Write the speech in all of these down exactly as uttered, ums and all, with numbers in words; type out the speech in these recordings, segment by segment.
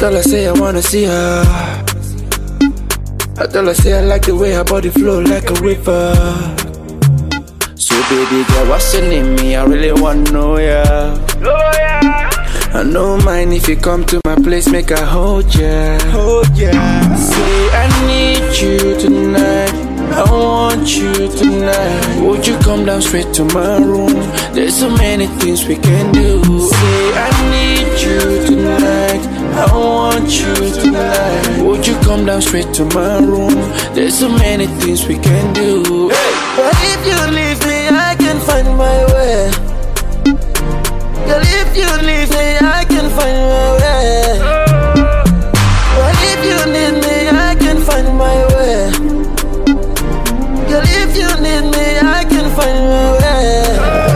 tell her say I wanna see her. I tell her say I like the way her body flow like a river. So baby girl, what's your name? Me, I really wanna know ya. Oh yeah. I don't mind if you come to my place, make I hold ya. Hold ya. Say I need you tonight. I want you tonight. Would you come down straight to my room? There's so many things we can do. Say I need you tonight. I want you tonight. Would you come down straight to my room? There's so many things we can do. Hey. But if you leave me, I can find my way. Girl, if you leave me, I can find my way. But if you need me, I can find my way. Girl, if you need me, I can find my way.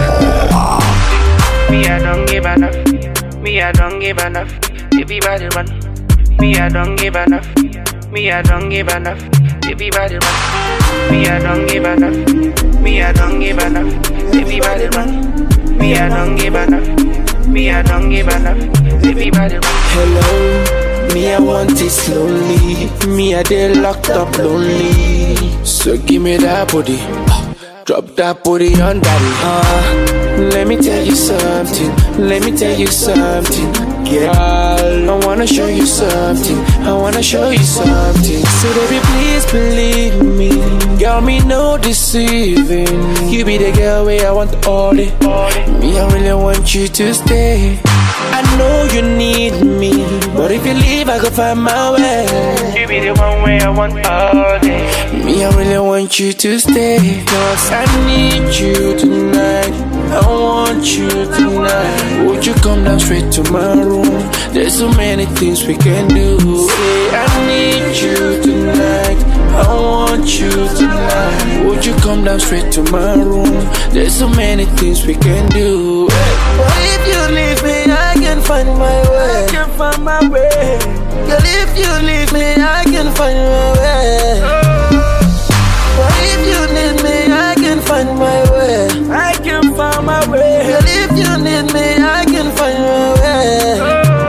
Me, I don't give enough. Me, I don't give enough. Everybody run. Me, I don't give enough. Me, I don't give enough. Everybody run. Me, I don't give enough. Me, I don't give enough. Everybody run. Me, I don't give enough. Me, I don't give enough. Everybody run. Hello, me I want it slowly. Me I dey locked up lonely. So give me that booty. Drop that booty on daddy. Uh, let me tell you something. Let me tell you something. Girl, I wanna show you something. I wanna show you something. So baby, please believe me. Girl, me no deceiving. You be the girl where I want all it. Me, I really want you to stay. I know you need me, but if you leave, I go find my way. You be the one way I want all day. Me, I really want you to stay. Cause I need you tonight. I want you tonight. Would you come down straight to my room? There's so many things we can do. Say I need you tonight. I want you tonight. Would you come down straight to my room? There's so many things we can do. But if you leave me, I can find my way. I can find my way. Girl, if you leave me, I can find my way. But if you need me, I can find my way. I can find my way. Girl, if you need me, I can find my way.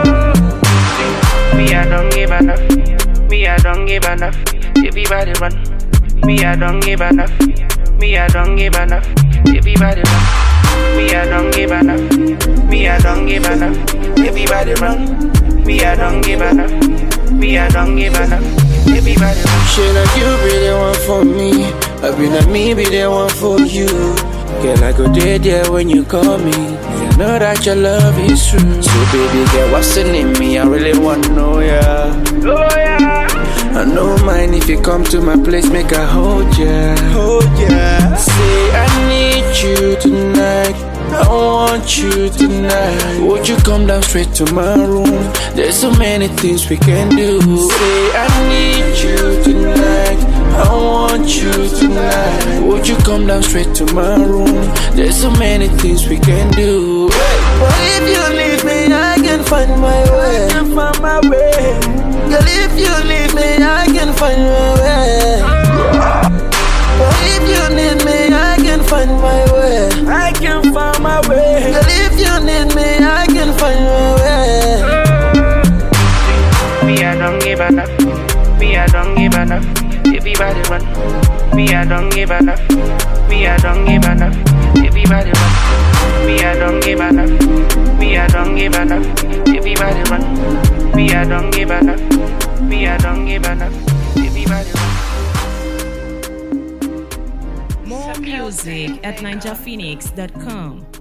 Me, I don't give enough. Me, I don't give enough. Everybody run. Me, I don't give enough. Me, I don't give enough. Everybody run. Me, I don't give enough. Me, I don't give enough. Everybody run. Me, I don't give enough. Me, I don't give enough. Everybody run. Shit, like you be the one for me. I be like me be the one for you. Girl, I go there, there when you call me. I know that your love is true. So baby girl, what's the name? Me, I really wanna know ya. Oh yeah. I don't mind if you come to my place, make I hold ya. Hold ya. Say I need you tonight. I want you tonight. Would you come down straight to my room? There's so many things we can do. Say I need you tonight. I want you tonight. Would you come down straight to my room? There's so many things we can do. But if you leave me, I can find my way. I can find my way. Girl, if you leave me, I can find my way. But if you need me, I can find my way. I can find my way. Girl, if you need me, I can find my way. Me, I don't give enough. Me, I don't give enough. Everybody run. Me, I don't give enough. Me, I don't give enough. Everybody run. Me, I don't give enough. Me, I don't give enough. Everybody run. Me, I don't give enough. Me, I don't give enough. Everybody run. More music at ninja phoenix dot com.